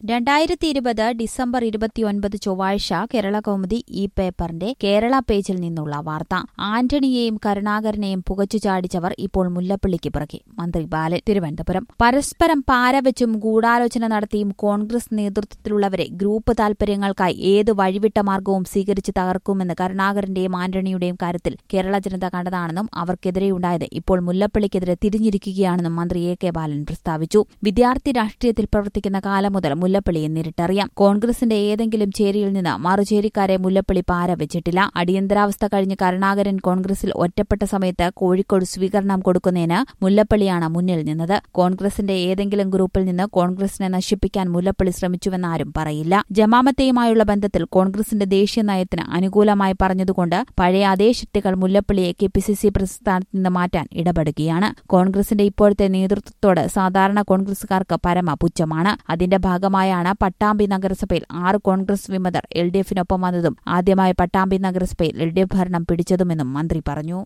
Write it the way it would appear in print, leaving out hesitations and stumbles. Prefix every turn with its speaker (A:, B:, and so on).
A: 2020 December 29 ചൊവ്വാഴ്ച കേരളകൗമുദി ഈ പേപ്പറിന്റെ കേരള പേജിൽ നിന്നുള്ള വാർത്ത. ആന്റണിയെയും കരുണാകരനെയും പുകച്ചുചാടിച്ചവർ ഇപ്പോൾ മുല്ലപ്പള്ളിക്ക് പിറകെ. മന്ത്രി ബാലൻ തിരുവനന്തപുരം. പരസ്പരം പാരവെച്ചും ഗൂഢാലോചന നടത്തിയും കോൺഗ്രസ് നേതൃത്വത്തിലുള്ളവരെ ഗ്രൂപ്പ് താൽപര്യങ്ങൾക്കായി ഏത് വഴിവിട്ട മാർഗവും സ്വീകരിച്ച് തകർക്കുമെന്ന് കരുണാകരന്റെയും ആന്റണിയുടെയും കാര്യത്തിൽ കേരള ജനത കണ്ടതാണെന്നും അവർക്കെതിരെയുണ്ടായത് ഇപ്പോൾ മുല്ലപ്പള്ളിക്കെതിരെ തിരിഞ്ഞിരിക്കുകയാണെന്നും മന്ത്രി എ കെ ബാലൻ പ്രസ്താവിച്ചു. വിദ്യാർത്ഥി രാഷ്ട്രീയത്തിൽ പ്രവർത്തിക്കുന്ന കാലം മുതൽ മുല്ലപ്പള്ളിയെ നേരിട്ടറിയാം. കോൺഗ്രസിന്റെ ഏതെങ്കിലും ചേരിയിൽ നിന്ന് മറുചേരിക്കാരെ മുല്ലപ്പള്ളി പാരവെച്ചിട്ടില്ല. അടിയന്തരാവസ്ഥ കഴിഞ്ഞ് കരുണാകരൻ കോൺഗ്രസിൽ ഒറ്റപ്പെട്ട സമയത്ത് കോഴിക്കോട് സ്വീകരണം കൊടുക്കുന്നതിന് മുല്ലപ്പള്ളിയാണ് മുന്നിൽ നിന്നത്. കോൺഗ്രസിന്റെ ഏതെങ്കിലും ഗ്രൂപ്പിൽ നിന്ന് കോൺഗ്രസിനെ നശിപ്പിക്കാൻ മുല്ലപ്പള്ളി ശ്രമിച്ചുവെന്നാരും പറയില്ല. ജമാമത്തെയുമായുള്ള ബന്ധത്തിൽ കോൺഗ്രസിന്റെ ദേശീയ നയത്തിന് അനുകൂലമായി പറഞ്ഞതുകൊണ്ട് പഴയ അതേ ശക്തികൾ മുല്ലപ്പള്ളിയെ കെപിസിസി പ്രസ്ഥാനത്ത് നിന്ന് മാറ്റാൻ ഇടപെടുകയാണ്. കോൺഗ്രസിന്റെ ഇപ്പോഴത്തെ നേതൃത്വത്തോട് സാധാരണ കോൺഗ്രസുകാർക്ക് പരമ പുച്ഛമാണ്. അതിന്റെ ഭാഗമായാണ് പട്ടാമ്പി നഗരസഭയിൽ 6 കോൺഗ്രസ് വിമതർ LDF-നൊപ്പം വന്നതും ആദ്യമായി പട്ടാമ്പി നഗരസഭയിൽ LDF ഭരണം പിടിച്ചതുമെന്നും മന്ത്രി പറഞ്ഞു.